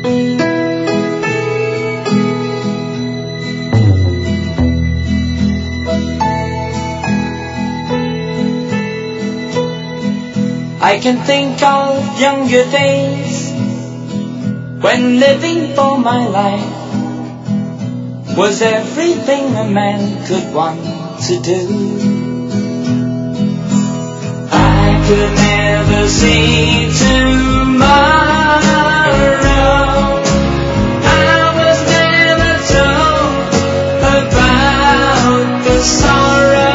I can think of younger days when living for my life was everything a man could want to do. I could never see tomorrow. I was never told about the sorrow.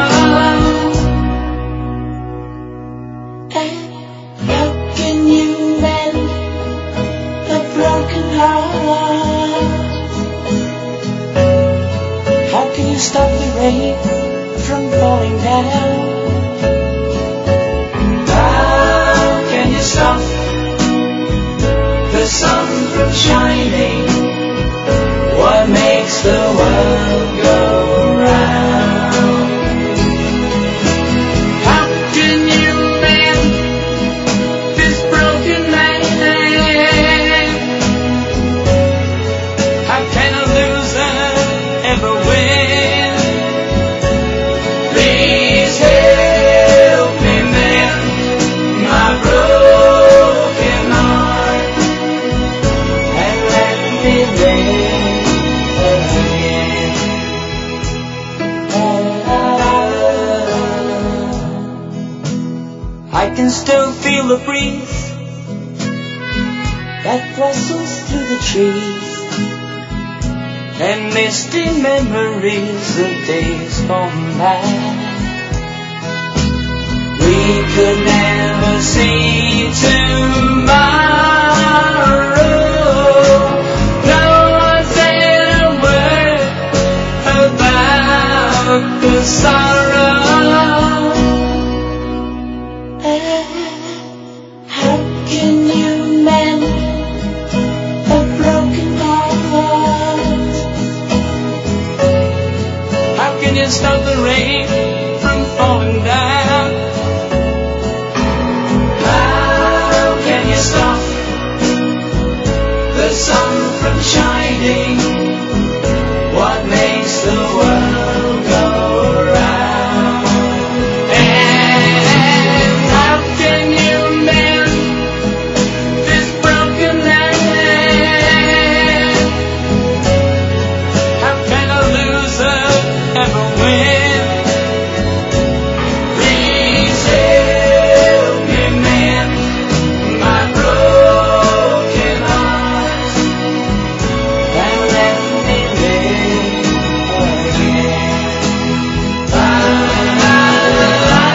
And how can you mend a broken heart? How can you stop the rain from falling down? How can you stop the sun from shining? What makes the world go round? How can you mend this broken man? How can a loser ever win? Please help me mend my broken heart and let me live again. I can still feel the breeze that rustles through the trees and misty memories of days gone by. We could never see tomorrow. No one said a word about the sorrow. How can you mend a broken heart? How can you stop the rain from falling down? How can you stop the sun from shining? What makes the world go round? And how can you mend this broken land? How can a loser ever win? Please help me mend my broken heart and let me live again. La la la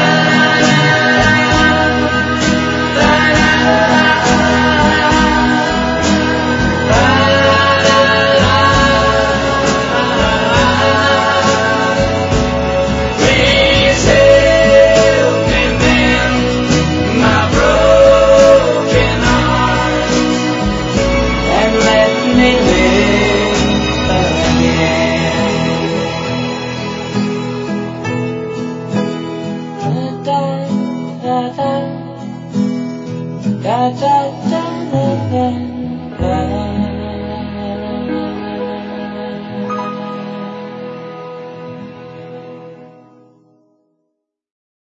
la Please help me mend my broken heart and let me live again. Da da da da da da.